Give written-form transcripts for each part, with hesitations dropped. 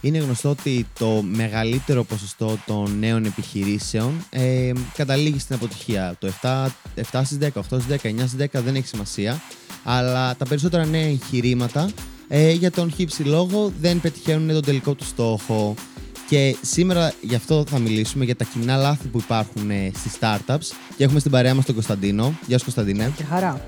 Είναι γνωστό ότι το μεγαλύτερο ποσοστό των νέων επιχειρήσεων καταλήγει στην αποτυχία. Το 7 στις 10, 8 στις 10, 9 στις 10 δεν έχει σημασία, αλλά τα περισσότερα νέα εγχειρήματα για τον χύψη λόγο δεν πετυχαίνουν τον τελικό του στόχο. Και σήμερα γι' αυτό θα μιλήσουμε, για τα κοινά λάθη που υπάρχουν στις startups. Και έχουμε στην παρέα μας τον Κωνσταντίνο. Γεια σου, Κωνσταντίνε. Και χαρά.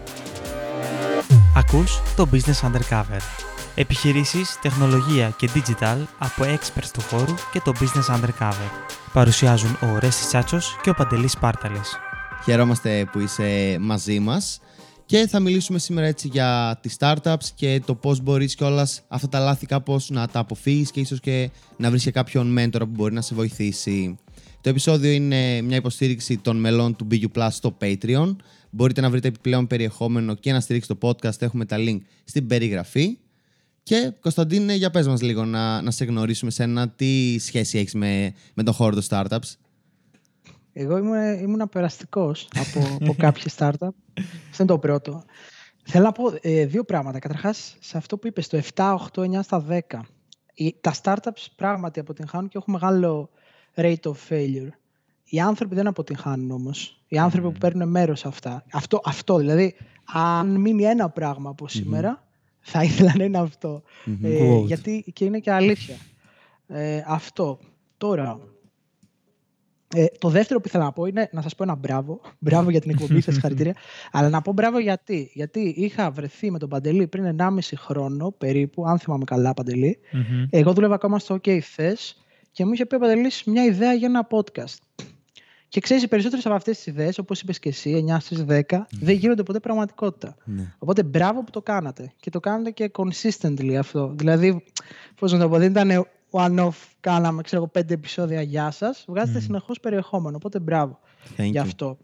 Ακούς το Business Undercover. Επιχειρήσεις, τεχνολογία και digital από experts του χώρου και το Business Undercover. Παρουσιάζουν ο Ρέστης Τσάτσος και ο Παντελής Πάρταλης. Χαιρόμαστε που είσαι μαζί μας και θα μιλήσουμε σήμερα έτσι για τις startups και το πώς μπορείς κιόλας αυτά τα λάθη κάπως να τα αποφύγεις και ίσως και να βρεις και κάποιον μέντορα που μπορεί να σε βοηθήσει. Το επεισόδιο είναι μια υποστήριξη των μελών του BU Plus στο Patreon. Μπορείτε να βρείτε επιπλέον περιεχόμενο και να στηρίξετε το podcast. Έχουμε τα link στην περιγραφή. Και Κωνσταντίνε, για πες μας λίγο να σε γνωρίσουμε σένα. Τι σχέση έχεις με τον χώρο των startups? Εγώ ήμουν περαστικός από κάποια startup. Αυτό είναι το πρώτο. Θέλω να πω δύο πράγματα. Καταρχάς, σε αυτό που είπες, το 7, 8, 9 στα 10. Τα startups πράγματι αποτυγχάνουν και έχουν μεγάλο rate of failure. Οι άνθρωποι δεν αποτυγχάνουν όμως. Οι άνθρωποι που παίρνουν μέρος σε αυτά. Αυτό δηλαδή, αν μείνει ένα πράγμα από σήμερα, θα ήθελα να είναι αυτό. Γιατί και είναι και αλήθεια. Αυτό. Τώρα, το δεύτερο που ήθελα να πω είναι να σας πω ένα μπράβο. Μπράβο για την εκπομπή σας, συγχαρητήρια. Αλλά να πω μπράβο γιατί είχα βρεθεί με τον Παντελή πριν 1,5 χρόνο περίπου, αν θυμάμαι καλά, Παντελή. Εγώ δούλευα ακόμα στο OK Θες και μου είχε πει ο Παντελής μια ιδέα για ένα podcast. Και ξέρεις, οι περισσότερες από αυτές τις ιδέες, όπως είπες και εσύ, 9 στις 10, δεν γίνονται ποτέ πραγματικότητα. Οπότε μπράβο που το κάνατε. Και το κάνατε και consistently αυτό. Δηλαδή, πώς να το πω, δεν ήταν one-off, κάναμε 5 επεισόδια, γεια σας. Βγάζετε συνεχώς περιεχόμενο. Οπότε μπράβο γι' αυτό.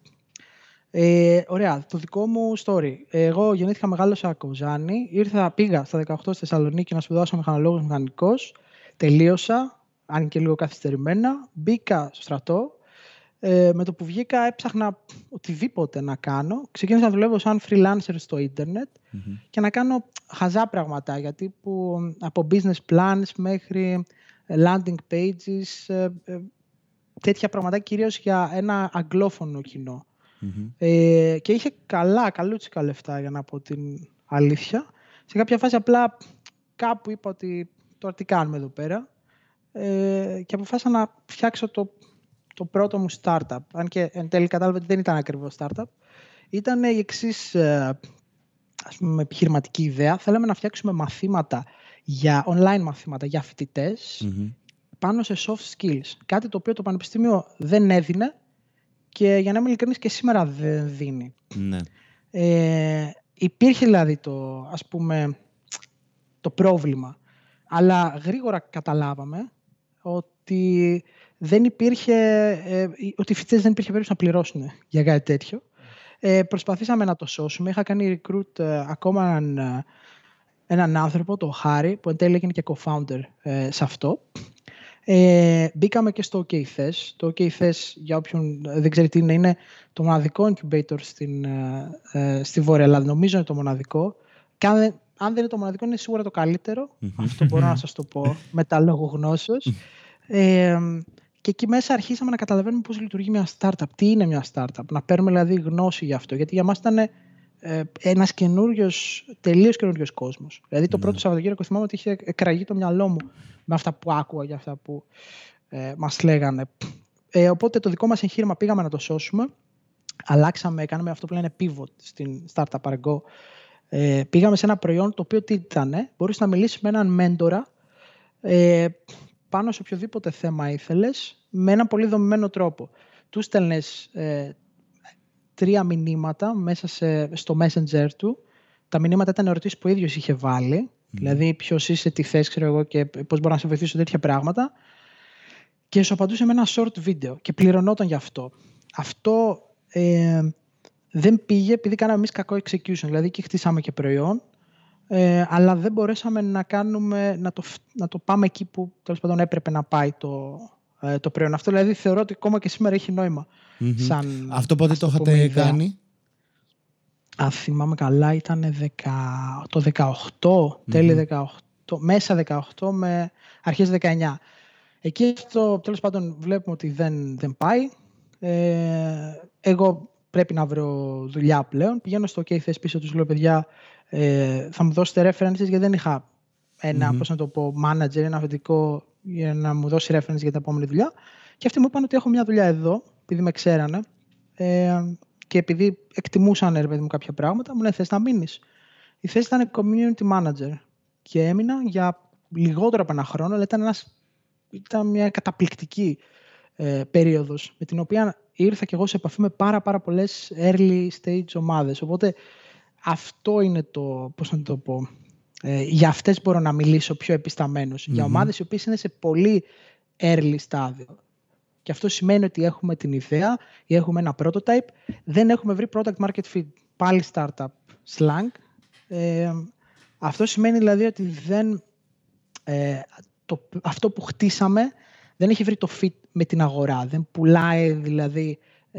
Ωραία, το δικό μου story. Εγώ γεννήθηκα, μεγάλωσα Κοζάνη. Πήγα στα 18 στη Θεσσαλονίκη να σπουδάσω μηχανολόγος μηχανικός. Τελείωσα, αν και λίγο καθυστερημένα. Μπήκα στο στρατό. Με το που βγήκα έψαχνα οτιδήποτε να κάνω. Ξεκίνησα να δουλεύω σαν freelancer στο ίντερνετ και να κάνω χαζά πραγματάκια, τύπου από business plans μέχρι landing pages, τέτοια πραγματάκια κυρίως για ένα αγγλόφωνο κοινό. Και είχε καλούτσικα λεφτά, για να πω την αλήθεια. Σε κάποια φάση απλά κάπου είπα ότι τώρα τι κάνουμε εδώ πέρα, και αποφάσισα να φτιάξω το πρώτο μου startup. Αν και εν τέλει κατάλαβα ότι δεν ήταν ακριβώς startup. Ήταν η εξής, ας πούμε, επιχειρηματική ιδέα. Θέλαμε να φτιάξουμε μαθήματα, online μαθήματα για φοιτητές, πάνω σε soft skills. Κάτι το οποίο το πανεπιστήμιο δεν έδινε και, για να είμαι ειλικρινής, και σήμερα δεν δίνει. Υπήρχε δηλαδή το πρόβλημα. Αλλά γρήγορα καταλάβαμε ότι δεν υπήρχε, ότι οι φοιτητές δεν υπήρχε περίπτωση να πληρώσουν για κάτι τέτοιο. Προσπαθήσαμε να το σώσουμε. Είχα κάνει recruit ακόμα έναν άνθρωπο, τον Χάρη, που εν τέλει έγινε και co-founder σε αυτό. Μπήκαμε και στο OK Θες. Το OK Θες, για όποιον δεν ξέρει τι είναι το μοναδικό incubator στη Βόρεια Ελλάδα. Νομίζω είναι το μοναδικό. Και αν δεν είναι το μοναδικό, είναι σίγουρα το καλύτερο. Αυτό μπορώ να σας το πω μετά λόγω γνώσεως. Και εκεί μέσα αρχίσαμε να καταλαβαίνουμε πώς λειτουργεί μια startup. Τι είναι μια startup. Να παίρνουμε δηλαδή γνώση γι' αυτό. Γιατί για μας ήταν ένας τελείως καινούριος κόσμος. Δηλαδή το πρώτο Σαββατοκύριακο θυμάμαι ότι είχε εκραγεί το μυαλό μου με αυτά που άκουγα και αυτά που μας λέγανε. Οπότε το δικό μας εγχείρημα πήγαμε να το σώσουμε. Αλλάξαμε, κάναμε αυτό που λένε pivot στην Startup Argo. Πήγαμε σε ένα προϊόν το οποίο τι ήτανε. Μπορείς να μιλήσεις με έναν μέντορα πάνω σε οποιοδήποτε θέμα ήθελες, με έναν πολύ δομημένο τρόπο. Του στέλνες 3 μηνύματα μέσα στο Messenger του. Τα μηνύματα ήταν ερωτήσεις που ο ίδιος είχε βάλει. Δηλαδή, ποιος είσαι, τι θες, ξέρω εγώ, και πώς μπορώ να σε βοηθήσω, τέτοια πράγματα. Και σου απαντούσε με ένα short βίντεο και πληρωνόταν γι' αυτό. Αυτό δεν πήγε επειδή κάναμε εμείς κακό execution. Δηλαδή, και χτίσαμε και προϊόν, αλλά δεν μπορέσαμε να το πάμε εκεί που τέλος πάντων έπρεπε να πάει το προϊόν. Αυτό δηλαδή θεωρώ ότι ακόμα και σήμερα έχει νόημα. Αυτό πότε το είχατε κάνει? Θυμάμαι καλά, ήταν το 18, τέλη 18. μέσα 18 με αρχές 19. Εκεί αυτό τέλος πάντων βλέπουμε ότι δεν πάει. Εγώ πρέπει να βρω δουλειά πλέον. Πηγαίνω στο OK θες πίσω τους, λέω παιδιά, θα μου δώσετε references, γιατί δεν είχα ένα, πώς να το πω, manager, ένα αφεντικό για να μου δώσει references για την επόμενη δουλειά. Και αυτοί μου είπαν ότι έχω μια δουλειά εδώ, επειδή με ξέρανε και επειδή εκτιμούσαν μου κάποια πράγματα, μου λένε θες να μείνεις. Η θέση ήταν community manager και έμεινα για λιγότερο από ένα χρόνο, αλλά ήταν μια καταπληκτική περίοδος με την οποία ήρθα και εγώ σε επαφή με πάρα πολλές early stage ομάδες. Οπότε αυτό είναι το, πώς να το πω, για αυτές μπορώ να μιλήσω πιο επισταμένος. Για ομάδες οι οποίες είναι σε πολύ early στάδιο. Και αυτό σημαίνει ότι έχουμε την ιδέα ή έχουμε ένα prototype, δεν έχουμε βρει product market fit. Πάλι startup slang. Αυτό σημαίνει δηλαδή ότι αυτό που χτίσαμε δεν έχει βρει το fit με την αγορά. Δεν πουλάει δηλαδή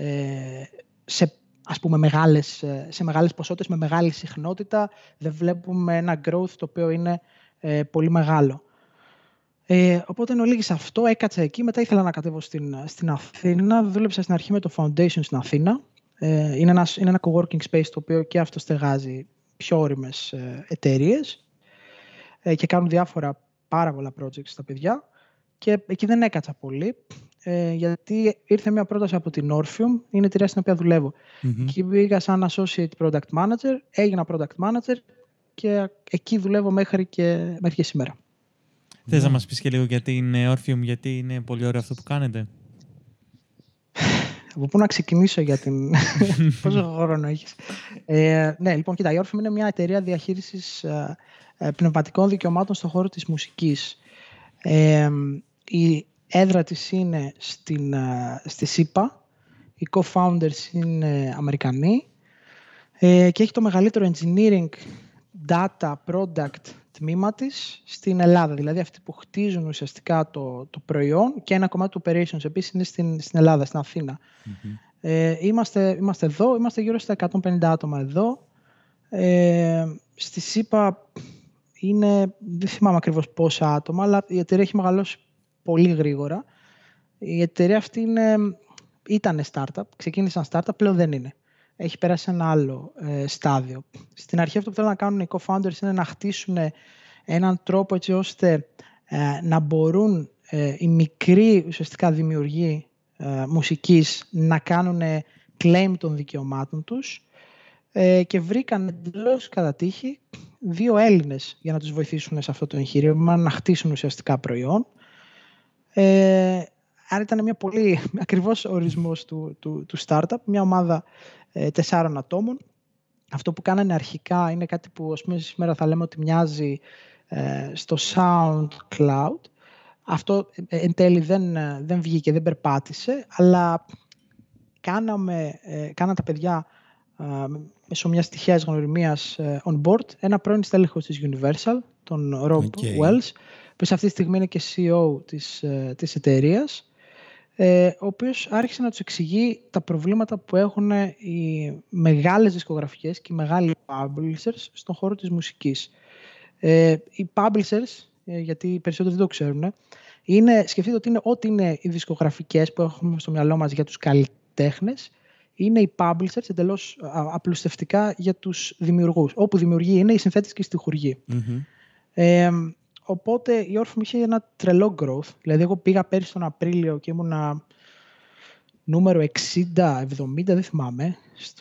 σε μεγάλες ποσότητες, με μεγάλη συχνότητα. Δεν βλέπουμε ένα growth το οποίο είναι πολύ μεγάλο. Οπότε εν ολίγης αυτό, έκατσα εκεί. Μετά ήθελα να κατέβω στην Αθήνα. Δούλεψα στην αρχή με το Foundation στην Αθήνα. Είναι ένα coworking space το οποίο και αυτό στεγάζει πιο όριμες εταιρείες και κάνουν διάφορα πάρα πολλά projects στα παιδιά. Και εκεί δεν έκατσα πολύ, γιατί ήρθε μια πρόταση από την Orpheum, είναι η εταιρεία στην οποία δουλεύω. Και πήγα σαν associate product manager, έγινα product manager και εκεί δουλεύω μέχρι και σήμερα. Θες να μας πεις και λίγο για την Orpheum, γιατί είναι πολύ ωραίο αυτό που κάνετε? Από πού να ξεκινήσω για την... Πόσο χρόνο έχεις? Ναι, λοιπόν, κοίτα, η Orpheum είναι μια εταιρεία διαχείρισης πνευματικών δικαιωμάτων στον χώρο της μουσικής. Η έδρα της είναι στη ΣΥΠΑ, οι co-founders είναι Αμερικανοί και έχει το μεγαλύτερο engineering, data, product τμήμα της στην Ελλάδα. Δηλαδή αυτοί που χτίζουν ουσιαστικά το προϊόν και ένα κομμάτι του operations επίσης είναι στην Ελλάδα, στην Αθήνα. Είμαστε εδώ, είμαστε γύρω στα 150 άτομα εδώ. Στη ΣΥΠΑ δεν θυμάμαι ακριβώς πόσα άτομα, αλλά η εταιρεία έχει μεγαλώσει πολύ γρήγορα. Η εταιρεία αυτή ήταν startup, ξεκίνησαν startup, πλέον δεν είναι. Έχει περάσει ένα άλλο στάδιο. Στην αρχή αυτό που θέλουν να κάνουν οι co-founders είναι να χτίσουν έναν τρόπο έτσι ώστε να μπορούν οι μικροί ουσιαστικά δημιουργοί μουσικής να κάνουν claim των δικαιωμάτων τους και βρήκαν εντελώς κατά τύχη 2 Έλληνες για να τους βοηθήσουν σε αυτό το εγχείρημα, να χτίσουν ουσιαστικά προϊόν. Άρα ήταν μια πολύ ακριβώς ορισμός του startup, μια ομάδα 4 ατόμων. Αυτό που κάνανε αρχικά είναι κάτι που ας πούμε, σήμερα θα λέμε ότι μοιάζει στο SoundCloud. Αυτό εν τέλει δεν βγήκε, δεν περπάτησε, αλλά κάναν τα παιδιά μέσω μιας τυχαίας γνωριμίας on board ένα πρώην στέλεχος της Universal, τον Rob Wells, που σε αυτή τη στιγμή είναι και CEO της εταιρείας, ο οποίος άρχισε να τους εξηγεί τα προβλήματα που έχουν οι μεγάλες δισκογραφικές και οι μεγάλοι publishers στον χώρο της μουσικής. Οι publishers, γιατί οι περισσότεροι δεν το ξέρουν, σκεφτείτε ότι είναι ό,τι είναι οι δισκογραφικές που έχουμε στο μυαλό μας για τους καλλιτέχνες, είναι οι publishers εντελώς απλουστευτικά για τους δημιουργούς. Όπου δημιουργοί είναι οι συνθέτες και οι στιχουργοί. Οπότε η Orpheum είχε ένα τρελό growth. Δηλαδή εγώ πήγα πέρυσι τον Απρίλιο και ήμουνα νούμερο 60-70, δεν θυμάμαι,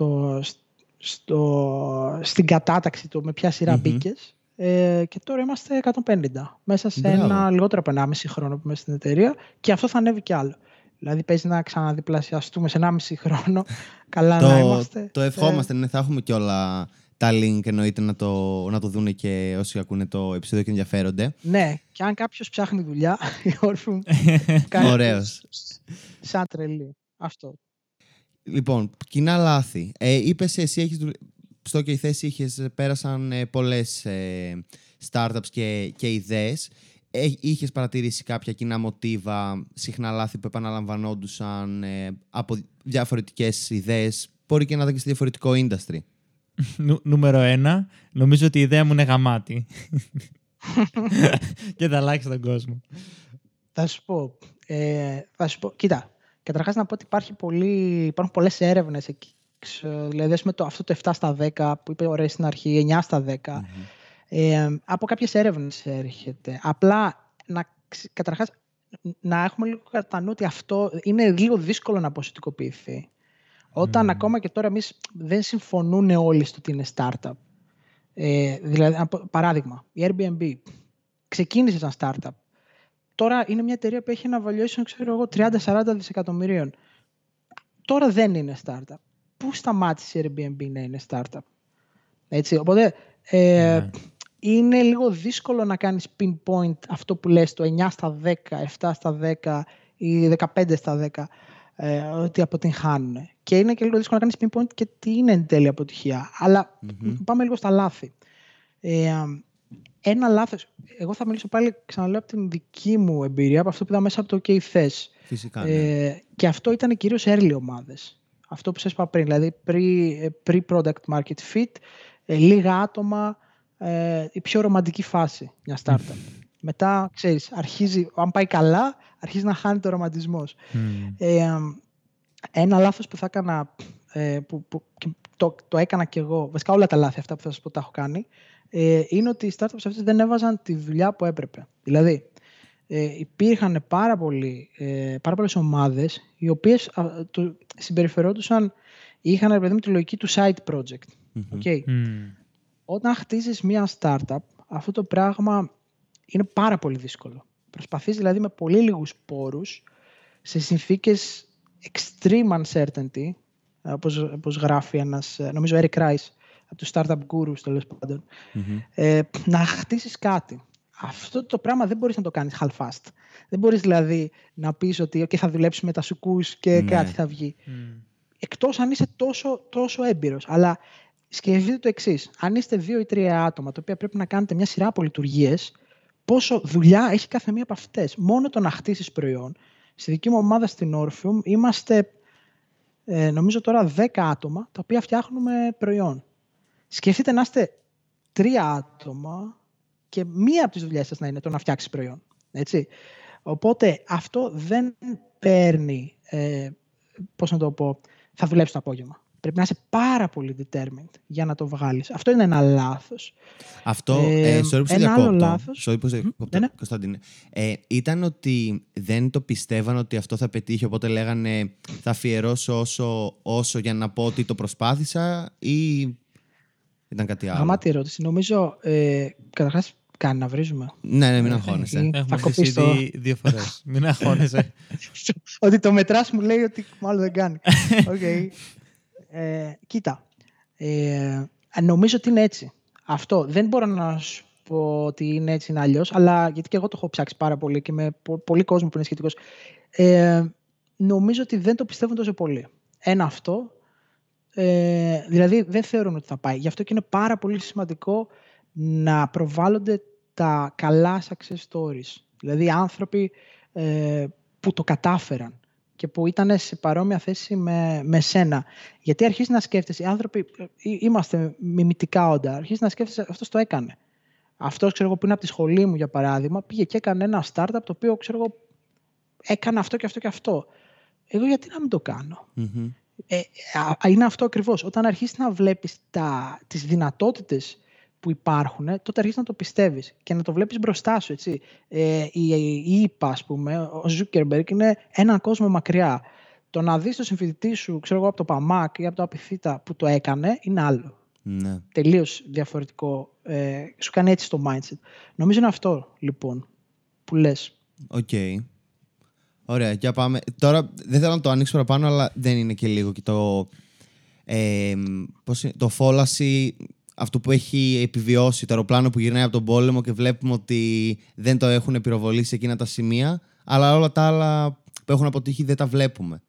στην κατάταξη με ποια σειρά μπήκες. Και τώρα είμαστε 150. Μέσα σε ένα λιγότερο από 1,5 χρόνο που είμαστε στην εταιρεία και αυτό θα ανέβει κι άλλο. Δηλαδή παίζει να ξαναδιπλασιαστούμε σε 1,5 χρόνο. Καλά να είμαστε. Το ευχόμαστε, θα έχουμε κι όλα τα link, εννοείται να το δούνε και όσοι ακούνε το επεισόδιο και ενδιαφέρονται. Ναι, και αν κάποιος ψάχνει δουλειά, η Orpheum κάνει ωραίος. Σαν τρελή. Αυτό. Λοιπόν, κοινά λάθη. Είπες εσύ, στο και η θέση πέρασαν πολλές startups και ιδέες. Είχες παρατηρήσει κάποια κοινά μοτίβα, συχνά λάθη που επαναλαμβανόντουσαν από διαφορετικές ιδέες, μπορεί και να ήταν και στη διαφορετικό industry? Νούμερο 1, νομίζω ότι η ιδέα μου είναι γαμάτη. Και θα αλλάξει τον κόσμο. Θα σου πω. Κοίτα, καταρχάς να πω ότι υπάρχουν πολλές έρευνες εκεί. Δηλαδή, αυτό το 7 στα 10 που είπε ωραία στην αρχή, 9 στα 10, από κάποιες έρευνες έρχεται. Απλά, καταρχάς, να έχουμε λίγο κατά νου ότι αυτό είναι λίγο δύσκολο να ποσοτικοποιηθεί. Όταν ακόμα και τώρα εμείς δεν συμφωνούν όλοι στο ότι είναι startup. Δηλαδή, παράδειγμα, η Airbnb ξεκίνησε σαν startup. Τώρα είναι μια εταιρεία που έχει ένα valuation, ξέρω εγώ, 30-40 δισεκατομμυρίων. Τώρα δεν είναι startup. Πού σταμάτησε η Airbnb να είναι startup? Έτσι, οπότε είναι λίγο δύσκολο να κάνεις pinpoint αυτό που λες, το 9 στα 10, 7 στα 10 ή 15 στα 10, ότι αποτυγχάνουν. Και είναι και λίγο δύσκολο να κάνεις pinpoint και τι είναι εν τέλει αποτυχία. Αλλά πάμε λίγο στα λάθη. Ένα λάθος, εγώ θα μιλήσω πάλι, ξαναλέω, από την δική μου εμπειρία, από αυτό που είδα μέσα από το OK Fest. Φυσικά, ναι. Και αυτό ήταν κυρίως early ομάδες. Αυτό που σας είπα πριν, δηλαδή pre-product market fit, λίγα άτομα, η πιο ρομαντική φάση μια startup. Μετά, ξέρεις, αν πάει καλά, αρχίζει να χάνει το ρομαντισμός. Ένα λάθος που θα έκανα, το έκανα κι εγώ, βασικά όλα τα λάθη αυτά που θα σας πω τα έχω κάνει, είναι ότι οι startups αυτές δεν έβαζαν τη δουλειά που έπρεπε. Δηλαδή, υπήρχαν πάρα πολλές ομάδες οι οποίες συμπεριφερόντουσαν, είχαν παιδί με τη λογική του side project. Okay. Όταν χτίζεις μια startup, αυτό το πράγμα είναι πάρα πολύ δύσκολο. Προσπαθείς δηλαδή με πολύ λίγους πόρους, σε συνθήκες extreme uncertainty, όπως γράφει ένας, νομίζω, Eric Rice, από τους startup gurus, τέλος πάντων, να χτίσεις κάτι. Αυτό το πράγμα δεν μπορείς να το κάνεις half-fast. Δεν μπορείς δηλαδή να πεις ότι θα δουλέψεις με τα σουκούς και κάτι θα βγει. Εκτός αν είσαι τόσο έμπειρος. Αλλά σκεφτείτε το εξής. Αν είστε 2 ή 3 άτομα, τα οποία πρέπει να κάνετε μια σειρά από λειτουργίες, πόσο δουλειά έχει κάθε μία από αυτές. Μόνο το να χτίσεις προϊόν. Στη δική μου ομάδα στην Orpheum είμαστε, νομίζω τώρα, 10 άτομα, τα οποία φτιάχνουμε προϊόν. Σκεφτείτε να είστε 3 άτομα και μία από τις δουλειές σας να είναι το να φτιάξεις προϊόν. Έτσι. Οπότε αυτό δεν παίρνει, πώς να το πω, θα δουλέψει το απόγευμα. Πρέπει να είσαι πάρα πολύ determined για να το βγάλεις. Αυτό είναι ένα λάθος. Αυτό, ένα άλλο λάθος. Κωνσταντίνε. Ήταν ότι δεν το πιστεύαν ότι αυτό θα πετύχει, οπότε λέγανε θα αφιερώσω όσο για να πω ότι το προσπάθησα, ή ήταν κάτι άλλο? Γαμάτη ερώτηση. Νομίζω, καταρχάς, κάνει να βρίζουμε. Ναι, μην αγχώνεσαι. Έχουμε χρησιμοποιήσει 2 φορές. Μην αγχώνεσαι. Ότι το μετράς μου λέει ότι μάλλον δεν κάνει. Okay. Κοίτα, νομίζω ότι είναι έτσι. Αυτό δεν μπορώ να σου πω ότι είναι έτσι, είναι αλλιώς, αλλά γιατί και εγώ το έχω ψάξει πάρα πολύ και με πολύ κόσμο που είναι σχετικός. Νομίζω ότι δεν το πιστεύουν τόσο πολύ. Ένα αυτό, δηλαδή δεν θεωρούν ότι θα πάει. Γι' αυτό και είναι πάρα πολύ σημαντικό να προβάλλονται τα καλά success stories. Δηλαδή άνθρωποι που το κατάφεραν και που ήταν σε παρόμοια θέση με σένα. Γιατί αρχίζει να σκέφτεσαι, οι άνθρωποι είμαστε μιμητικά όντα, αρχίζει να σκέφτεσαι, αυτός το έκανε. Αυτός, ξέρω εγώ, που είναι από τη σχολή μου, για παράδειγμα, πήγε και έκανε ένα startup το οποίο, ξέρω εγώ, έκανε αυτό και αυτό και αυτό. Εγώ γιατί να μην το κάνω? Είναι αυτό ακριβώς. Όταν αρχίσεις να βλέπεις τις δυνατότητες που υπάρχουν, τότε αρχίσεις να το πιστεύεις και να το βλέπεις μπροστά σου. Έτσι. Η ΙΠΑ, ας πούμε, ο Zuckerberg είναι έναν κόσμο μακριά. Το να δεις το συμφοιτητή σου, ξέρω εγώ, από το ΠΑΜΑΚ ή από το ΑΠΙΘΙΤΑ που το έκανε, είναι άλλο. Ναι. Τελείως διαφορετικό. Σου κάνει έτσι το mindset. Νομίζω είναι αυτό, λοιπόν, που λες. Οκ. Ωραία, για πάμε. Τώρα δεν θέλω να το ανοίξω παραπάνω, αλλά δεν είναι και λίγο και το φόλαση, αυτό που έχει επιβιώσει, το αεροπλάνο που γυρνάει από τον πόλεμο και βλέπουμε ότι δεν το έχουν πυροβολήσει εκείνα τα σημεία, αλλά όλα τα άλλα που έχουν αποτύχει δεν τα βλέπουμε.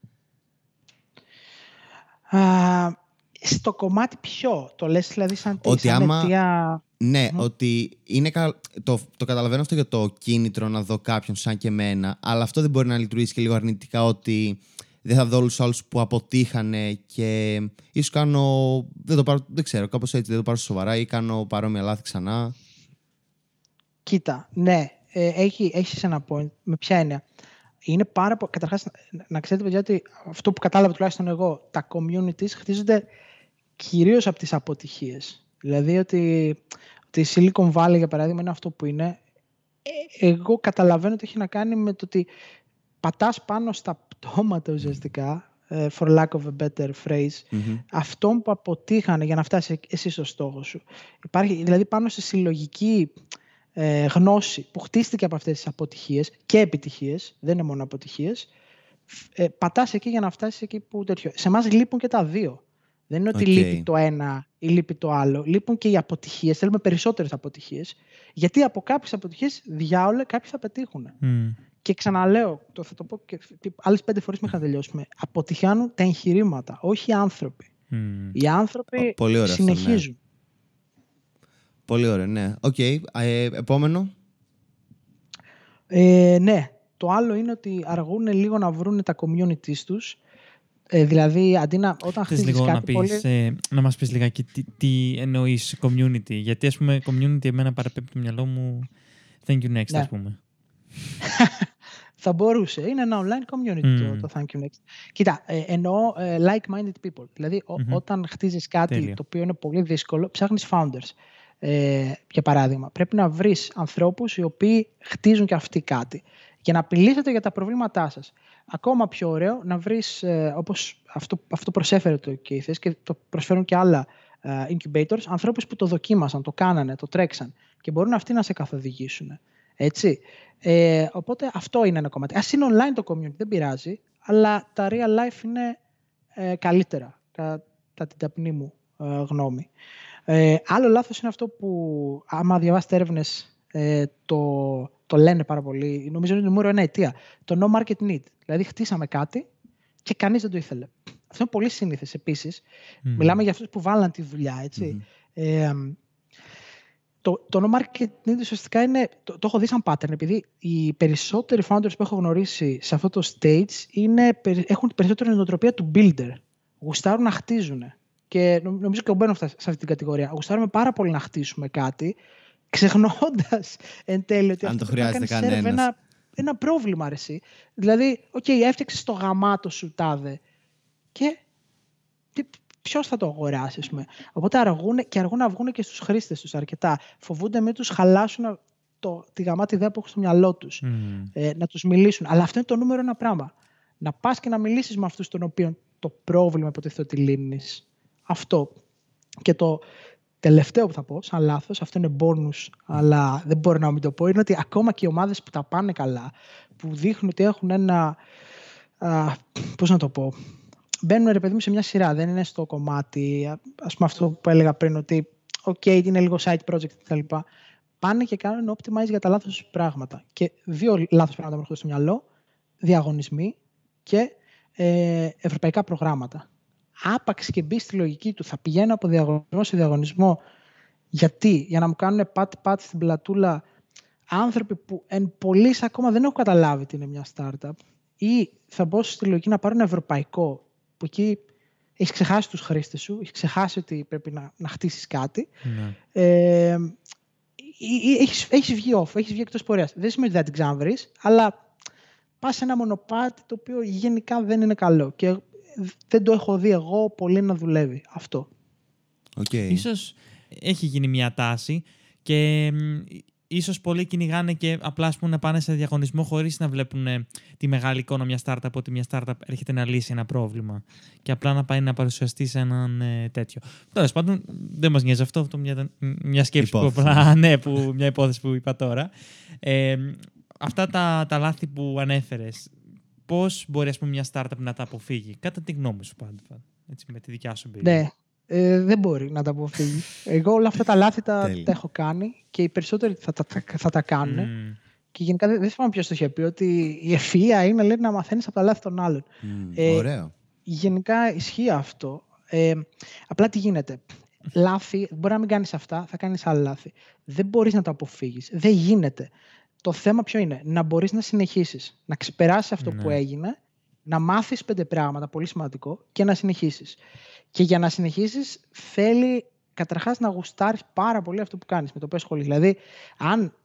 Στο κομμάτι ποιο, το λες δηλαδή σαν αιτία... Ναι, ότι είναι το καταλαβαίνω αυτό για το κίνητρο να δω κάποιον σαν και εμένα, αλλά αυτό δεν μπορεί να λειτουργήσει και λίγο αρνητικά, ότι δεν θα δω όλους τους άλλους που αποτύχανε και ίσως δεν ξέρω, κάπως έτσι, δεν το πάρω σοβαρά ή κάνω παρόμοια λάθη ξανά. Κοίτα, ναι, έχεις ένα point. Με ποια έννοια? Είναι καταρχάς, να ξέρετε, παιδιά, ότι αυτό που κατάλαβα τουλάχιστον εγώ, τα communities χτίζονται κυρίως από τις αποτυχίες. Δηλαδή ότι η Silicon Valley, για παράδειγμα, είναι αυτό που είναι. Εγώ καταλαβαίνω ότι έχει να κάνει με το ότι πατάς πάνω στα πτώματα ουσιαστικά, for lack of a better phrase, αυτόν που αποτύχανε για να φτάσει εσύ στο στόχο σου. Υπάρχει δηλαδή πάνω στη συλλογική γνώση που χτίστηκε από αυτές τις αποτυχίες και επιτυχίες, δεν είναι μόνο αποτυχίες, πατάς εκεί για να φτάσεις εκεί που τέτοιο. Σε εμάς λείπουν και τα δύο. Δεν είναι ότι λείπει το ένα ή λείπει το άλλο. Λείπουν και οι αποτυχίες. Θέλουμε περισσότερες αποτυχίες. Γιατί από κάποιες αποτυχίες, διάολε, κάποιοι θα πετύχουν. Και ξαναλέω, θα το πω και άλλες 5 φορές μέχρι να τελειώσουμε. Αποτυχάνουν τα εγχειρήματα, όχι οι άνθρωποι. Οι άνθρωποι συνεχίζουν. Ναι. Πολύ ωραία, ναι. Οκ, επόμενο. Ναι, το άλλο είναι ότι αργούν λίγο να βρουν τα communities τους. Δηλαδή, αντί να, όταν χτίζεις λίγο κάτι να μας πεις λιγάκι τι εννοείς community. Γιατί, ας πούμε, community εμένα παραπέμπει το μυαλό μου thank you next, ναι. ας πούμε. Θα μπορούσε. Είναι ένα online community το thank you next. Κοίτα, εννοώ like-minded people. Δηλαδή, όταν χτίζεις κάτι το οποίο είναι πολύ δύσκολο, ψάχνεις founders. Για παράδειγμα, πρέπει να βρεις ανθρώπους οι οποίοι χτίζουν και αυτοί κάτι για να απειλήσετε για τα προβλήματά σας. Ακόμα πιο ωραίο να βρεις, όπως αυτό προσέφερε το Keith's και το προσφέρουν και άλλα incubators, ανθρώπους που το δοκίμασαν, το κάνανε, το τρέξαν και μπορούν αυτοί να σε καθοδηγήσουν. Έτσι. Οπότε αυτό είναι ένα κομμάτι. Ας είναι online το community, δεν πειράζει, αλλά τα real life είναι καλύτερα, κατά την ταπεινή μου γνώμη. Άλλο λάθος είναι αυτό που, άμα διαβάσετε έρευνες, το λένε πάρα πολύ, νομίζω είναι νούμερο 1 αιτία. Το no market need. Δηλαδή, χτίσαμε κάτι και κανείς δεν το ήθελε. Αυτό είναι πολύ σύνηθες επίσης. Μιλάμε για αυτούς που βάλαν τη δουλειά, έτσι. Το no market need ουσιαστικά είναι, το έχω δει σαν pattern, επειδή οι περισσότεροι founders που έχω γνωρίσει σε αυτό το stage έχουν περισσότερη νοοτροπία του builder. Γουστάρουν να χτίζουν. Και νομίζω και ο Μπαίνω φτάσει σε αυτή την κατηγορία. Γουστάρουμε πάρα πολύ να χτίσουμε κάτι, ξεχνώντας εν τέλει ότι αν αυτό το χρειάζεται κανένας. Ένα πρόβλημα, αρέσει. Δηλαδή, έφτιαξες το γαμάτο σου τάδε. Και ποιος θα το αγοράσει, ας πούμε. Οπότε αργούν να βγουν και στους χρήστες τους αρκετά. Φοβούνται μην τους χαλάσουν τη γαμάτη ιδέα που έχουν στο μυαλό τους. Να τους μιλήσουν. Αλλά αυτό είναι το νούμερο 1 πράγμα. Να πας και να μιλήσεις με αυτούς των οποίων το πρόβλημα υποτίθεται ότι λύνεις. Αυτό. Και το τελευταίο που θα πω, σαν λάθος, αυτό είναι bonus, αλλά δεν μπορώ να μην το πω, είναι ότι ακόμα και οι ομάδες που τα πάνε καλά, που δείχνουν ότι έχουν ένα, πώς να το πω, μπαίνουν, ρε παιδί μου, σε μια σειρά, δεν είναι στο κομμάτι, ας πούμε αυτό που έλεγα πριν, ότι είναι λίγο side project κτλ. Πάνε και κάνουν optimize για τα λάθος πράγματα. Και 2 λάθος πράγματα μου έρχονται στο μυαλό, διαγωνισμοί και ευρωπαϊκά προγράμματα. Άπαξ και μπει στη λογική του, θα πηγαίνω από διαγωνισμό σε διαγωνισμό. Γιατί? Για να μου κάνουν πατ-πατ στην πλατούλα άνθρωποι που εν πολλοίς ακόμα δεν έχουν καταλάβει τι είναι μια startup, ή θα μπω στη λογική να πάρω ένα ευρωπαϊκό, που εκεί έχεις ξεχάσει τους χρήστες σου, έχεις ξεχάσει ότι πρέπει να χτίσεις κάτι. Έχεις βγει off, έχεις βγει εκτός πορείας. Δεν σημαίνει ότι δεν την ξαναβρεις, αλλά πας σε ένα μονοπάτι το οποίο γενικά δεν είναι καλό. Και δεν το έχω δει εγώ πολύ να δουλεύει αυτό. Ίσως έχει γίνει μια τάση και ίσως πολλοί κυνηγάνε και απλά να πάνε σε διαγωνισμό χωρίς να βλέπουν τη μεγάλη εικόνα μια startup, ότι μια startup έρχεται να λύσει ένα πρόβλημα και απλά να πάει να παρουσιαστεί σε έναν τέτοιο. Τέλος πάντων, δεν μας νοιάζει αυτό μια σκέψη μια υπόθεση που είπα τώρα. Αυτά τα λάθη που ανέφερες, πώς μπορεί, ας πούμε, μια startup να τα αποφύγει, κατά τη γνώμη σου πάντα, έτσι, με τη δικιά σου εμπειρία? Ναι, δεν μπορεί να τα αποφύγει. Εγώ όλα αυτά τα λάθη τα έχω κάνει και οι περισσότεροι θα τα κάνουν. Και γενικά δεν θυμάμαι ποιος το είχε πει, ότι η ευφυΐα είναι, λέει, να μαθαίνεις από τα λάθη των άλλων. Ωραίο. Γενικά ισχύει αυτό. Απλά τι γίνεται. Λάθη, μπορεί να μην κάνεις αυτά, θα κάνεις άλλα λάθη. Δεν μπορείς να τα αποφύγεις. Δεν γίνεται. Το θέμα ποιο είναι? Να μπορείς να συνεχίσεις, να ξεπεράσεις αυτό που έγινε, να μάθεις 5 πράγματα, πολύ σημαντικό, και να συνεχίσεις. Και για να συνεχίσεις θέλει καταρχάς να γουστάρεις πάρα πολύ αυτό που κάνεις, με το οποίο ασχολείσαι. Δηλαδή, αν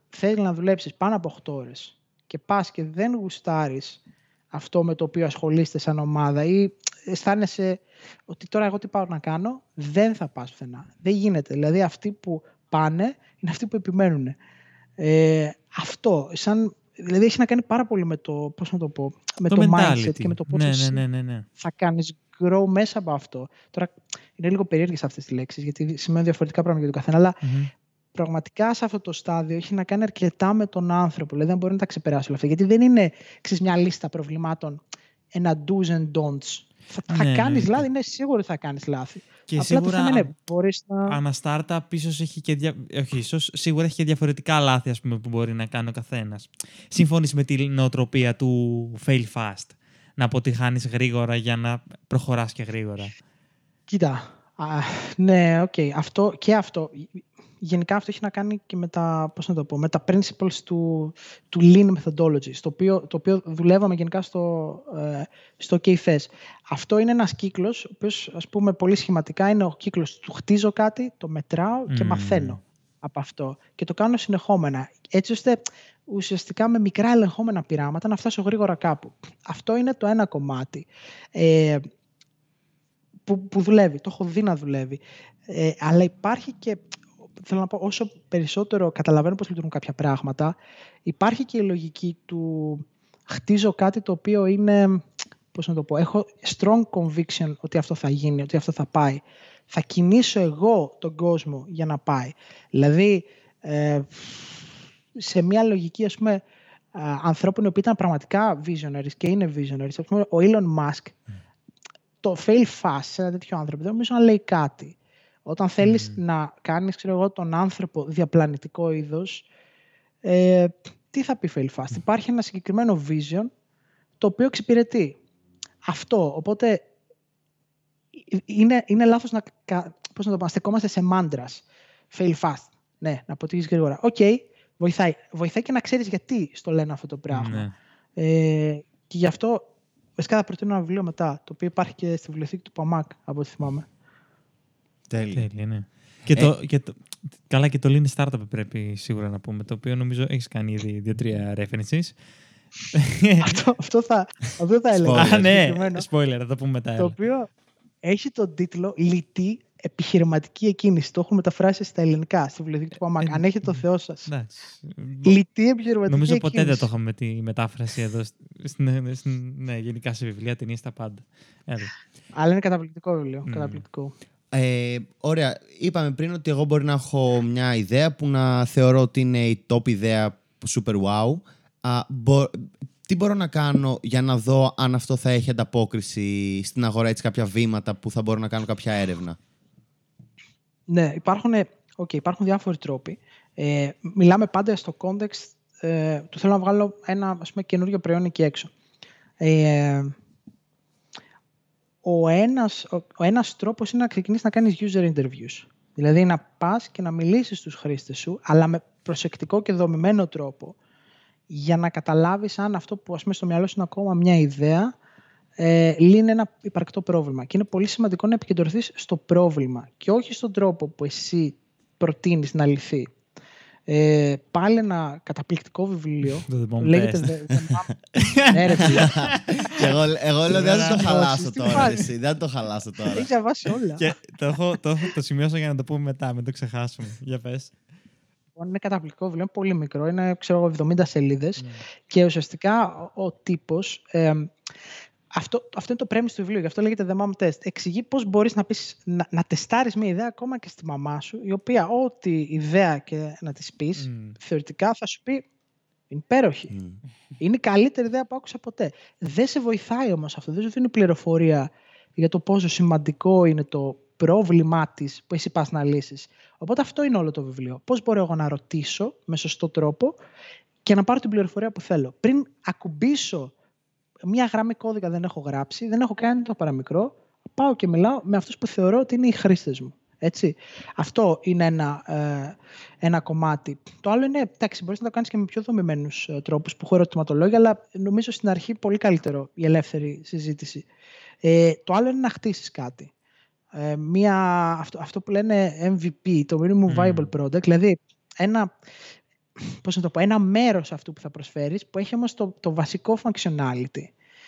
θέλει να δουλέψεις πάνω από 8 ώρες και πας και δεν γουστάρεις αυτό με το οποίο ασχολείστε σαν ομάδα ή αισθάνεσαι ότι τώρα εγώ τι πάω να κάνω, δεν θα πας πουθενά. Δεν γίνεται. Δηλαδή αυτοί που πάνε είναι αυτοί που επιμένουν. Αυτό, δηλαδή έχει να κάνει πάρα πολύ με το, πώς να το πω, με το mindset και με το πώς θα κάνεις grow μέσα από αυτό. Τώρα είναι λίγο περίεργες αυτές τις λέξεις, γιατί σημαίνουν διαφορετικά πράγματα για τον καθένα, αλλά πραγματικά σε αυτό το στάδιο έχει να κάνει αρκετά με τον άνθρωπο. Δηλαδή δεν μπορεί να τα ξεπεράσει όλα αυτά. Γιατί δεν είναι μια λίστα προβλημάτων, ένα do's and don'ts. Θα κάνεις λάθη, είναι σίγουρο ότι θα κάνεις λάθη. Και απλά σίγουρα το θέμα είναι, μπορείς να... ανά startup ίσως έχει και σίγουρα έχει και διαφορετικά λάθη, ας πούμε, που μπορεί να κάνει ο καθένας. Συμφωνείς με την νοοτροπία του fail fast, να αποτυχάνεις γρήγορα για να προχωράς και γρήγορα? Κοίτα, ναι, okay. Αυτό. Γενικά αυτό έχει να κάνει και με τα, πώς να το πω, με τα principles του lean methodology, το οποίο δουλεύαμε γενικά στο KFS. Αυτό είναι ένας κύκλος, ο οποίος, ας πούμε, πολύ σχηματικά είναι ο κύκλος του χτίζω κάτι, το μετράω και μαθαίνω από αυτό. Και το κάνω συνεχόμενα, έτσι ώστε ουσιαστικά με μικρά ελεγχόμενα πειράματα να φτάσω γρήγορα κάπου. Αυτό είναι το ένα κομμάτι που δουλεύει, το έχω δει να δουλεύει. Αλλά υπάρχει και... Θέλω να πω, όσο περισσότερο καταλαβαίνω πώς λειτουργούν κάποια πράγματα, υπάρχει και η λογική του χτίζω κάτι το οποίο είναι, πώς να το πω, έχω strong conviction ότι αυτό θα γίνει, ότι αυτό θα πάει. Θα κινήσω εγώ τον κόσμο για να πάει. Δηλαδή, σε μια λογική, ας πούμε, ανθρώπων οι οποίοι ήταν πραγματικά visionaries και είναι visionaries, ας πούμε, ο Elon Musk, το fail fast σε ένα τέτοιο άνθρωπο, δεν νομίζω να λέει κάτι. Όταν θέλεις να κάνεις, ξέρω εγώ, τον άνθρωπο διαπλανητικό είδος, τι θα πει fail fast? Υπάρχει ένα συγκεκριμένο vision το οποίο εξυπηρετεί. Αυτό. Οπότε είναι λάθος να στεκόμαστε σε μάντρας. Fail fast. Ναι, να αποτύχεις γρήγορα. Οκ, βοηθάει. Βοηθάει και να ξέρεις γιατί στο λένε αυτό το πράγμα. Και γι' αυτό βασικά θα προτείνω ένα βιβλίο μετά, το οποίο υπάρχει και στη βιβλιοθήκη του ΠΑΜΑΚ, από ό,τι θυμάμαι. Τέλεια, ναι. Καλά, και το Lean Startup πρέπει σίγουρα να πούμε, το οποίο νομίζω έχεις κάνει ήδη 2-3 references. αυτό θα έλεγα. Ναι, spoiler, θα το πούμε μετά. Το οποίο έχει τον τίτλο «Λιτή επιχειρηματική εκκίνηση». Το έχουν μεταφράσει στα ελληνικά, στη βιβλιοθήκη του ΠΑΜΑΚ. Αν έχετε το Θεό σας. Λιτή επιχειρηματική εκκίνηση. Νομίζω ποτέ δεν το είχαμε τη μετάφραση εδώ. Γενικά σε βιβλία, ταινίες, τα πάντα. Αλλά είναι καταπληκτικό βιβλίο. Καταπληκτικό. Ωραία. Είπαμε πριν ότι εγώ μπορεί να έχω μια ιδέα που να θεωρώ ότι είναι η top ιδέα super wow. Τι μπορώ να κάνω για να δω αν αυτό θα έχει ανταπόκριση στην αγορά, έτσι κάποια βήματα που θα μπορώ να κάνω κάποια έρευνα? Ναι, υπάρχουν διάφοροι τρόποι. Μιλάμε πάντα στο context του θέλω να βγάλω ένα, ας πούμε, καινούριο προϊόν εκεί έξω. Ο ένας τρόπος είναι να ξεκινήσεις να κάνεις user interviews. Δηλαδή να πας και να μιλήσεις στους χρήστες σου, αλλά με προσεκτικό και δομημένο τρόπο, για να καταλάβεις αν αυτό που, ας πούμε, στο μυαλό σου είναι ακόμα μια ιδέα, λύνει ένα υπαρκτό πρόβλημα. Και είναι πολύ σημαντικό να επικεντρωθείς στο πρόβλημα και όχι στον τρόπο που εσύ προτείνεις να λυθεί. Πάλι ένα καταπληκτικό βιβλίο. Λέγεται ναι, ρε φίλε. Εγώ λέω δεν θα το χαλάσω τώρα. Δεν το χαλάσω τώρα. Έχει διαβάσει όλα. Και το σημειώσω για να το πούμε μετά, μην το ξεχάσουμε. Για πες. Είναι καταπληκτικό βιβλίο, είναι πολύ μικρό, είναι, ξέρω, 70 σελίδες. Και ουσιαστικά ο τύπος... Αυτό είναι το premise του βιβλίου, γι' αυτό λέγεται The Mom Test. Εξηγεί πώς μπορείς να τεστάρεις μια ιδέα ακόμα και στη μαμά σου, η οποία ό,τι ιδέα και να της πεις, θεωρητικά θα σου πει είναι υπέροχη. Είναι η καλύτερη ιδέα που άκουσα ποτέ. Δεν σε βοηθάει όμως αυτό, δεν σου δίνει πληροφορία για το πόσο σημαντικό είναι το πρόβλημά της που εσύ πας να λύσεις. Οπότε αυτό είναι όλο το βιβλίο. Πώς μπορώ εγώ να ρωτήσω με σωστό τρόπο και να πάρω την πληροφορία που θέλω. Πριν ακουμπήσω μία γραμμή κώδικα δεν έχω γράψει, δεν έχω κάνει το παραμικρό, πάω και μιλάω με αυτούς που θεωρώ ότι είναι οι χρήστες μου. Έτσι. Αυτό είναι ένα κομμάτι. Το άλλο είναι, εντάξει, μπορείς να το κάνεις και με πιο δομημένους τρόπους που έχω ερωτηματολόγια, αλλά νομίζω στην αρχή πολύ καλύτερο η ελεύθερη συζήτηση. Το άλλο είναι να χτίσεις κάτι. Αυτό που λένε MVP, το Minimum Viable Product, δηλαδή ένα μέρος αυτού που θα προσφέρεις, που έχει όμως το βασικό functionality.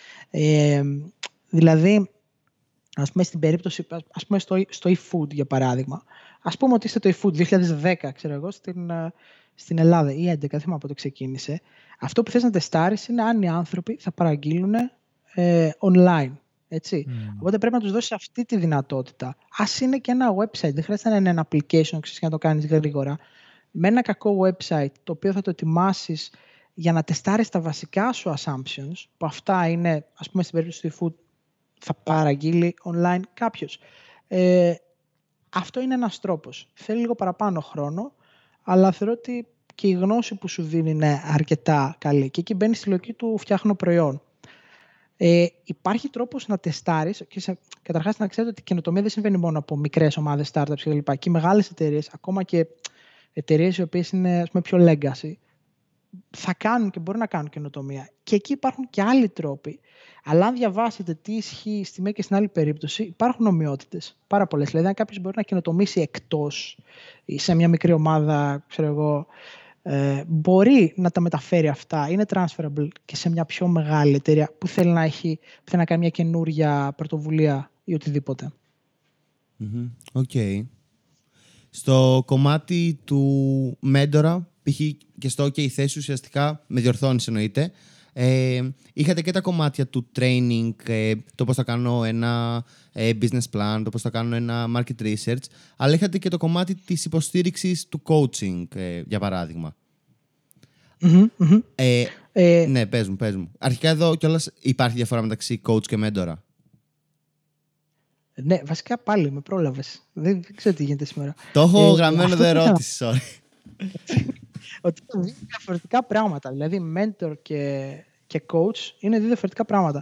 Δηλαδή, ας πούμε στην περίπτωση, ας πούμε στο eFood για παράδειγμα, ας πούμε ότι είστε το eFood 2010, ξέρω εγώ, στην Ελλάδα ή 2011, δεν θυμάμαι πότε ξεκίνησε. Αυτό που θες να τεστάρεις είναι αν οι άνθρωποι θα παραγγείλουν online. Έτσι. Οπότε πρέπει να τους δώσεις αυτή τη δυνατότητα. Ας είναι και ένα website, δεν χρειάζεται να είναι ένα application, ξέρεις, να το κάνεις γρήγορα. Με ένα κακό website, το οποίο θα το ετοιμάσεις για να τεστάρεις τα βασικά σου assumptions, που αυτά είναι, ας πούμε στην περίπτωση του eFood, θα παραγγείλει online κάποιος. Αυτό είναι ένας τρόπος. Θέλει λίγο παραπάνω χρόνο, αλλά θεωρώ ότι και η γνώση που σου δίνει είναι αρκετά καλή. Και εκεί μπαίνει στη λογική του φτιάχνω προϊόν. Υπάρχει τρόπος να τεστάρεις και καταρχάς να ξέρετε ότι η καινοτομία δεν συμβαίνει μόνο από μικρές ομάδες startups κλπ. Και οι μεγάλες εταιρείες, ακόμα και εταιρείες οι οποίες είναι, ας πούμε, πιο legacy, θα κάνουν και μπορεί να κάνουν καινοτομία. Και εκεί υπάρχουν και άλλοι τρόποι. Αλλά αν διαβάσετε τι ισχύει στη μία και στην άλλη περίπτωση, υπάρχουν ομοιότητες. Πάρα πολλές. Δηλαδή, αν κάποιος μπορεί να καινοτομήσει εκτός ή σε μια μικρή ομάδα, ξέρω εγώ, μπορεί να τα μεταφέρει αυτά. Είναι transferable και σε μια πιο μεγάλη εταιρεία που θέλει να κάνει μια καινούρια πρωτοβουλία ή οτιδήποτε. Οκ. Στο κομμάτι του μέντορα, π.χ. και στο η θέση ουσιαστικά, με διορθώνεις εννοείται, είχατε και τα κομμάτια του training, το πώς θα κάνω ένα business plan, το πώς θα κάνω ένα market research, αλλά είχατε και το κομμάτι της υποστήριξης του coaching, για παράδειγμα. Ναι, πες μου. Αρχικά εδώ κιόλας υπάρχει διαφορά μεταξύ coach και μέντορα. Ναι, βασικά πάλι με πρόλαβες. Δεν ξέρω τι γίνεται σήμερα. Το έχω γραμμένο εδώ ερώτηση, sorry. Ότι είναι δύο διαφορετικά πράγματα. Δηλαδή, mentor και coach είναι δύο διαφορετικά πράγματα.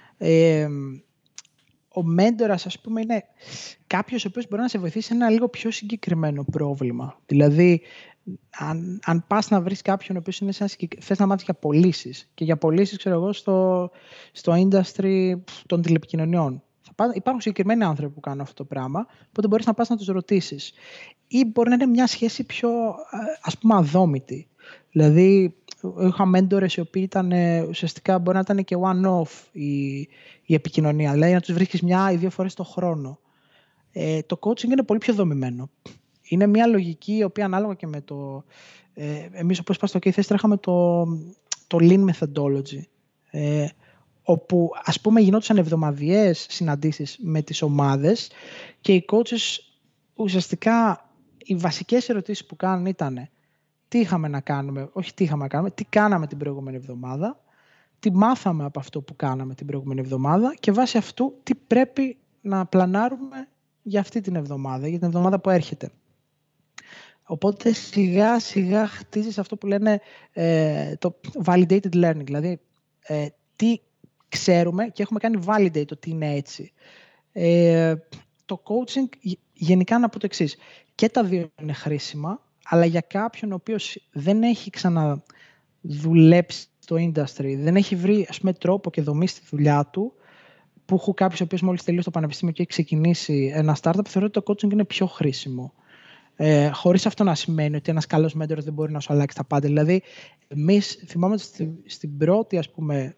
Ο μέντορας, ας πούμε, είναι κάποιος ο οποίος μπορεί να σε βοηθήσει σε ένα λίγο πιο συγκεκριμένο πρόβλημα. Δηλαδή, αν πας να βρεις κάποιον ο οποίος είναι θες να μάθεις για πωλήσεις, και για πωλήσεις, ξέρω εγώ, στο industry των τηλεπικοινωνιών. Υπάρχουν συγκεκριμένοι άνθρωποι που κάνουν αυτό το πράγμα, οπότε μπορείς να πας να τους ρωτήσεις. Ή μπορεί να είναι μια σχέση πιο, ας πούμε, αδόμητη. Δηλαδή, είχα μέντορες οι οποίοι ήταν, ουσιαστικά μπορεί να ήταν και one-off η επικοινωνία. Δηλαδή, να τους βρίσκεις μια ή δύο φορές το χρόνο. Το coaching είναι πολύ πιο δομημένο. Είναι μια λογική η οποία ανάλογα και με το... εμείς, όπως είπα στο K-Test, τρέχαμε το Lean Methodology. Όπου, ας πούμε, γινόντουσαν εβδομαδιαίες συναντήσεις με τις ομάδες και οι coaches, ουσιαστικά, οι βασικές ερωτήσεις που κάνουν ήταν τι είχαμε να κάνουμε, όχι τι είχαμε να κάνουμε, τι κάναμε την προηγούμενη εβδομάδα, τι μάθαμε από αυτό που κάναμε την προηγούμενη εβδομάδα και βάσει αυτού τι πρέπει να πλανάρουμε για αυτή την εβδομάδα, για την εβδομάδα που έρχεται. Οπότε σιγά σιγά χτίζεις αυτό που λένε το validated learning, δηλαδή τι ξέρουμε και έχουμε κάνει validate το τι είναι έτσι. Το coaching, γενικά να πω το εξής, και τα δύο είναι χρήσιμα, αλλά για κάποιον ο οποίος δεν έχει ξαναδουλέψει στο industry, δεν έχει βρει, ας πούμε, τρόπο και δομή στη δουλειά του, που έχω κάποιος ο οποίος μόλις τελείωσε το πανεπιστήμιο και έχει ξεκινήσει ένα startup, θεωρώ ότι το coaching είναι πιο χρήσιμο. Χωρίς αυτό να σημαίνει ότι ένας καλός μέντορας δεν μπορεί να σου αλλάξει τα πάντα. Δηλαδή, εμείς θυμάμαι ότι στην πρώτη, ας πούμε,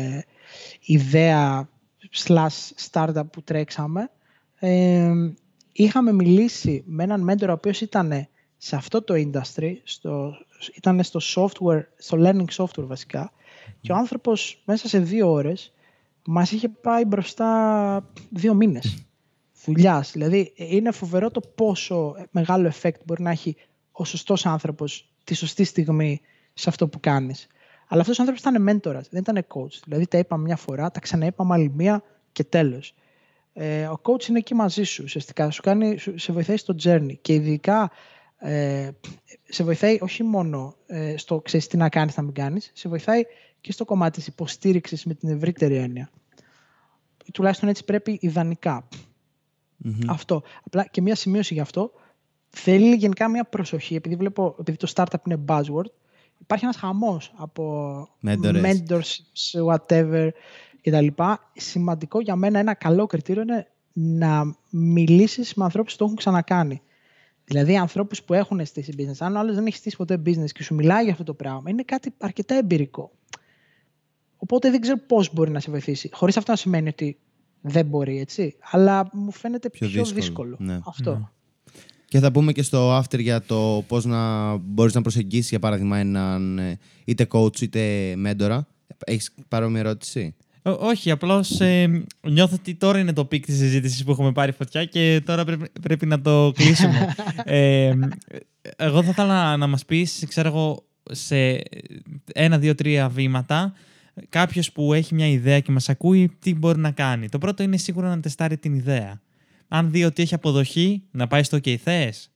ιδέα / startup που τρέξαμε, είχαμε μιλήσει με έναν μέντορα ο οποίος ήταν σε αυτό το industry, ήταν στο software, στο learning software βασικά, και ο άνθρωπος μέσα σε 2 ώρες μας είχε πάει μπροστά 2 μήνες δουλειάς. Δηλαδή, είναι φοβερό το πόσο μεγάλο effect μπορεί να έχει ο σωστός άνθρωπος τη σωστή στιγμή σε αυτό που κάνεις. Αλλά αυτός ο άνθρωπος ήταν μέντορας, δεν ήταν coach. Δηλαδή, τα είπαμε μια φορά, τα ξαναείπαμε άλλη μία και τέλος. Ο coach είναι εκεί μαζί σου, ουσιαστικά. Σε βοηθάει στο journey και ειδικά σε βοηθάει όχι μόνο στο ξέρεις τι να κάνεις, να μην κάνεις, σε βοηθάει και στο κομμάτι της υποστήριξης με την ευρύτερη έννοια. Τουλάχιστον έτσι πρέπει ιδανικά. Αυτό. Απλά και μια σημείωση γι' αυτό. Θέλει γενικά μια προσοχή, επειδή το startup είναι buzzword, υπάρχει ένας χαμός από mentorships, whatever κτλ. Σημαντικό για μένα, ένα καλό κριτήριο είναι να μιλήσεις με ανθρώπους που το έχουν ξανακάνει. Δηλαδή, ανθρώπους που έχουν στήσει business, αν ο άλλος δεν έχει στήσει ποτέ business και σου μιλάει για αυτό το πράγμα, είναι κάτι αρκετά εμπειρικό. Οπότε δεν ξέρω πώς μπορεί να σε βοηθήσει. Χωρίς αυτό να σημαίνει ότι δεν μπορεί, έτσι. Αλλά μου φαίνεται πιο δύσκολο. Ναι. Αυτό. Ναι. Και θα πούμε και στο after για το πώς να μπορείς να προσεγγίσεις, για παράδειγμα, έναν είτε coach είτε μέντορα. Έχεις παρόμοια ερώτηση? Όχι, απλώς νιώθω ότι τώρα είναι το πικ της συζήτησης που έχουμε πάρει φωτιά και τώρα πρέπει να το κλείσουμε. Εγώ θα ήθελα να μας πεις, ξέρω εγώ, σε 1, 2, 3 βήματα, κάποιος που έχει μια ιδέα και μας ακούει, τι μπορεί να κάνει. Το πρώτο είναι σίγουρα να τεστάρει την ιδέα. Αν δει ότι έχει αποδοχή, να πάει στο OK θες.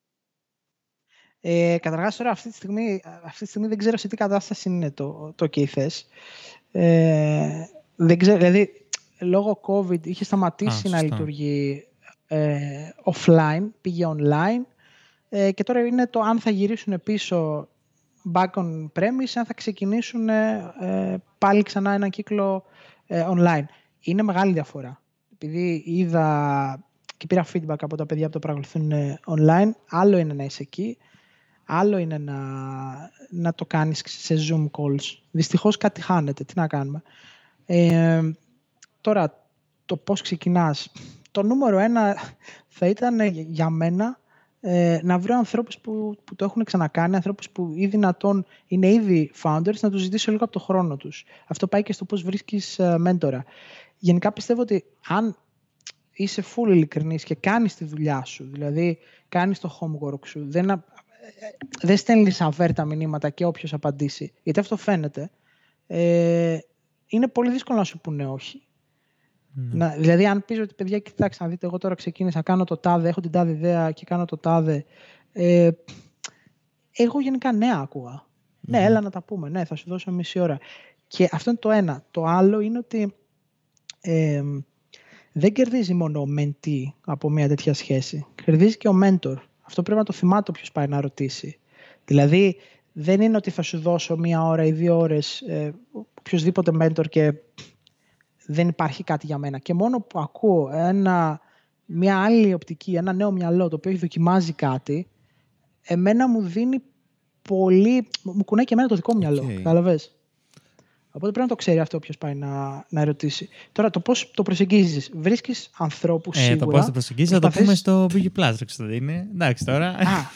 Καταρχάς, τώρα αυτή τη στιγμή δεν ξέρω σε τι κατάσταση είναι το OK θες. Δεν ξέρω, δηλαδή, λόγω COVID είχε σταματήσει να λειτουργεί offline, πήγε online και τώρα είναι το αν θα γυρίσουν πίσω back on premise, αν θα ξεκινήσουν πάλι ξανά έναν κύκλο online. Είναι μεγάλη διαφορά. Επειδή είδα και πήρα feedback από τα παιδιά που το παρακολουθούν online, άλλο είναι να είσαι εκεί, άλλο είναι να το κάνεις σε Zoom calls. Δυστυχώς κάτι χάνεται, τι να κάνουμε. Τώρα, το πώς ξεκινάς. Το νούμερο 1 θα ήταν για μένα να βρω ανθρώπους που το έχουν ξανακάνει, ανθρώπους που ή δυνατόν είναι ήδη founders, να τους ζητήσω λίγο από το χρόνο τους. Αυτό πάει και στο πώς βρίσκεις μέντορα. Γενικά πιστεύω ότι αν είσαι full ειλικρινής και κάνεις τη δουλειά σου, δηλαδή κάνεις το homework σου, δεν στέλνεις αβέρτα μηνύματα και όποιος απαντήσει, γιατί αυτό φαίνεται, είναι πολύ δύσκολο να σου πούνε όχι. Δηλαδή, αν πεις ότι παιδιά, κοιτάξτε να δείτε, εγώ τώρα ξεκίνησα, κάνω το τάδε, έχω την τάδε ιδέα και κάνω το τάδε. Εγώ γενικά ναι άκουγα. Ναι, έλα να τα πούμε. Ναι, θα σου δώσω μισή ώρα. Και αυτό είναι το ένα. Το άλλο είναι ότι δεν κερδίζει μόνο ο mentee από μια τέτοια σχέση. Κερδίζει και ο mentor. Αυτό πρέπει να το θυμάται όποιος πάει να ρωτήσει. Δηλαδή, δεν είναι ότι θα σου δώσω 1 ώρα ή 2 ώρες οποιοδήποτε mentor και δεν υπάρχει κάτι για μένα. Και μόνο που ακούω μια άλλη οπτική, ένα νέο μυαλό το οποίο δοκιμάζει κάτι, εμένα μου δίνει πολύ. Μου κουνάει και εμένα το δικό μου μυαλό. Κατάλαβες. Οπότε πρέπει να το ξέρει αυτό όποιος πάει να ρωτήσει. Τώρα, το πώς το προσεγγίζεις. Βρίσκεις ανθρώπους σίγουρα. Το πώς το προσεγγίζεις θα το πούμε στο BG Plus, είναι. Εντάξει τώρα.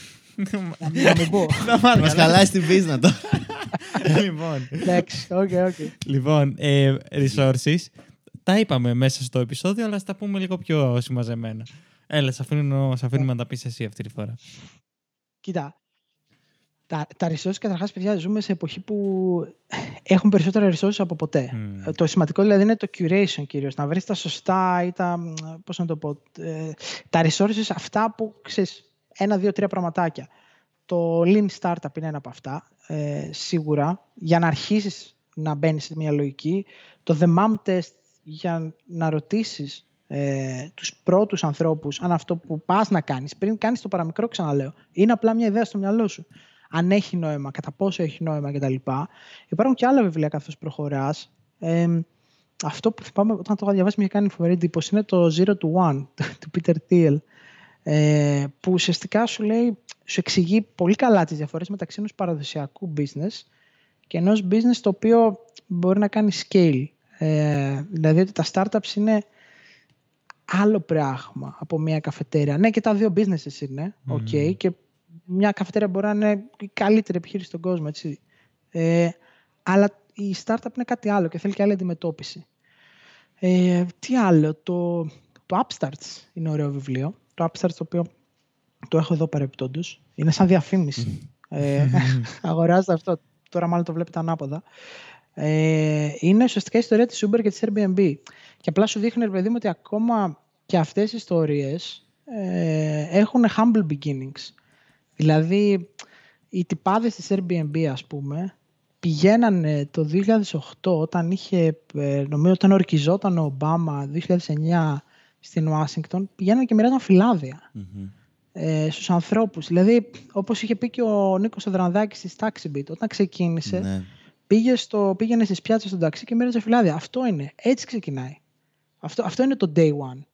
Να μην πω. Μας χαλάει στην πίσνα τώρα. Λοιπόν. Εντάξει, οκ. Λοιπόν, resources. Τα είπαμε μέσα στο επεισόδιο, αλλά θα τα πούμε λίγο πιο συμμαζεμένα. Έλα, σε αφήνουμε να τα πεις εσύ αυτή τη φορά. Κοίτα, τα resources καταρχάς, παιδιά, ζούμε σε εποχή που έχουν περισσότερα resources από ποτέ. Το σημαντικό δηλαδή είναι το curation κυρίως, να βρεις τα σωστά ή πώς να το πω, τα resources αυτά που ξέρεις, 1, 2, 3 πραγματάκια. Το Lean Startup είναι ένα από αυτά, σίγουρα, για να αρχίσεις να μπαίνεις σε μια λογική. Το The Mom Test για να ρωτήσεις τους πρώτους ανθρώπους αν αυτό που πας να κάνεις, πριν κάνεις το παραμικρό, ξαναλέω, είναι απλά μια ιδέα στο μυαλό σου. Αν έχει νόημα, κατά πόσο έχει νόημα κτλ. Υπάρχουν και άλλα βιβλία καθώς προχωράς. Αυτό που θυμάμαι όταν το είχα διαβάσει με είχε κάνει φοβερή εντύπωση είναι το Zero to One του Peter Thiel, που ουσιαστικά σου εξηγεί πολύ καλά τις διαφορές μεταξύ ενός παραδοσιακού business και ενός business το οποίο μπορεί να κάνει scale. Δηλαδή ότι τα startups είναι άλλο πράγμα από μια καφετέρια. Ναι, και τα δύο businesses είναι, και μια καφετέρια μπορεί να είναι η καλύτερη επιχείρηση στον κόσμο, έτσι. Αλλά η startup είναι κάτι άλλο και θέλει και άλλη αντιμετώπιση. Τι άλλο, το Upstarts είναι ωραίο βιβλίο. Το Upstarts, το οποίο το έχω εδώ παρεμπιπτόντως. Είναι σαν διαφήμιση. Αγοράζετε αυτό. Τώρα μάλλον το βλέπετε ανάποδα. Είναι ουσιαστικά η ιστορία της Uber και της Airbnb. Και απλά σου δείχνει, παιδί μου, ότι ακόμα και αυτές οι ιστορίες έχουν humble beginnings. Δηλαδή, οι τυπάδες της Airbnb, ας πούμε, πηγαίνανε το 2008, όταν νομίζω όταν ορκιζόταν ο Ομπάμα, 2009 στην Ουάσιγκτον, πηγαίνανε και μοιράζαν φυλάδια στους ανθρώπους. Δηλαδή, όπως είχε πει και ο Νίκος Αδρανδάκης της TaxiBeat, όταν ξεκίνησε, πήγαινε στις πιάτσες στον ταξί και μοίραζε φυλάδια. Αυτό είναι. Έτσι ξεκινάει. Αυτό είναι το day one.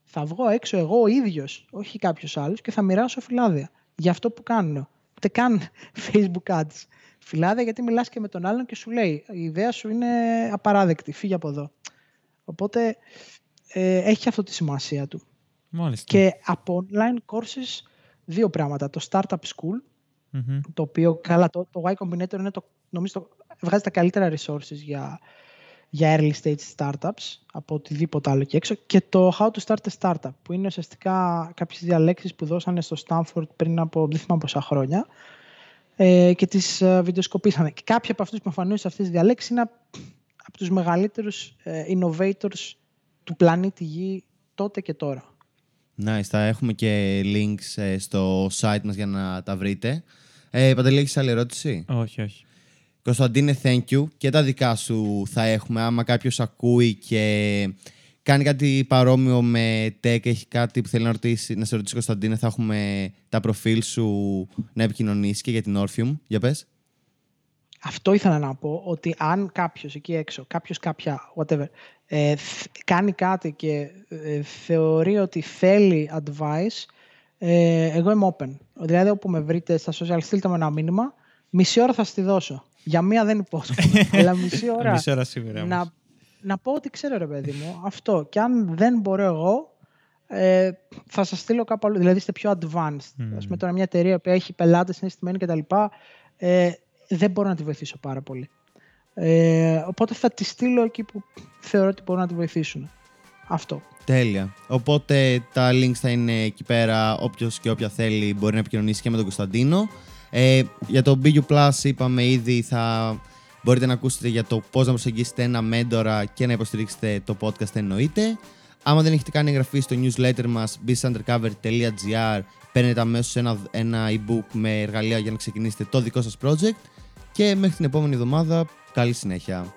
Θα βγω έξω εγώ ο ίδιος, όχι κάποιος άλλος, και θα μοιράσω φυλάδια για αυτό που κάνω. Ούτε καν Facebook ads. Φυλάδια, γιατί μιλάς και με τον άλλον και σου λέει η ιδέα σου είναι απαράδεκτη, φύγε από εδώ. Οπότε έχει αυτό τη σημασία του. Μάλιστα. Και από online courses, δύο πράγματα. Το Startup School, το οποίο καλά, το Y Combinator είναι νομίζω βγάζει τα καλύτερα resources για early stage startups από οτιδήποτε άλλο και έξω, και το How to Start a Startup, που είναι ουσιαστικά κάποιες διαλέξεις που δώσανε στο Stanford πριν από δεν θυμάμαι πόσα χρόνια, και τις βιντεοσκοπήσανε. Και κάποιοι από αυτούς που εμφανίζονται σε αυτές τις διαλέξεις είναι από τους μεγαλύτερους innovators του πλανήτη Γη τότε και τώρα. Nice, θα έχουμε και links στο site μας για να τα βρείτε. Παντελή, έχεις άλλη ερώτηση? Όχι. Κωνσταντίνε, thank you. Και τα δικά σου θα έχουμε. Άμα κάποιος ακούει και κάνει κάτι παρόμοιο με tech, έχει κάτι που θέλει να σε ρωτήσει, Κωνσταντίνε, θα έχουμε τα προφίλ σου να επικοινωνήσει και για την Orpheum. Για πες. Αυτό ήθελα να πω, ότι αν κάποιος εκεί έξω, κάποια, whatever, κάνει κάτι και θεωρεί ότι θέλει advice, εγώ είμαι open. Δηλαδή, όπου με βρείτε στα social, στείλτε με ένα μήνυμα, μισή ώρα θα στη δώσω. Για μία δεν υπόσχομαι, αλλά μισή ώρα σίγουρα, να πω ότι ξέρω, ρε παιδί μου, αυτό. Και αν δεν μπορώ εγώ, θα σας στείλω κάπου αλλού, δηλαδή είστε πιο advanced. Ας πούμε τώρα μια εταιρεία που έχει πελάτες, είναι στημένοι κτλ., δεν μπορώ να τη βοηθήσω πάρα πολύ. Οπότε θα τη στείλω εκεί που θεωρώ ότι μπορούν να τη βοηθήσουν. Αυτό. Τέλεια. Οπότε τα links θα είναι εκεί πέρα. Όποιος και όποια θέλει μπορεί να επικοινωνήσει και με τον Κωνσταντίνο. Για το BU Plus είπαμε ήδη, θα μπορείτε να ακούσετε για το πώς να προσεγγίσετε ένα μέντορα και να υποστηρίξετε το podcast, εννοείται. Άμα δεν έχετε κάνει εγγραφή στο newsletter μας businessundercover.gr, παίρνετε αμέσως ένα e-book με εργαλεία για να ξεκινήσετε το δικό σας project. Και μέχρι την επόμενη εβδομάδα, καλή συνέχεια.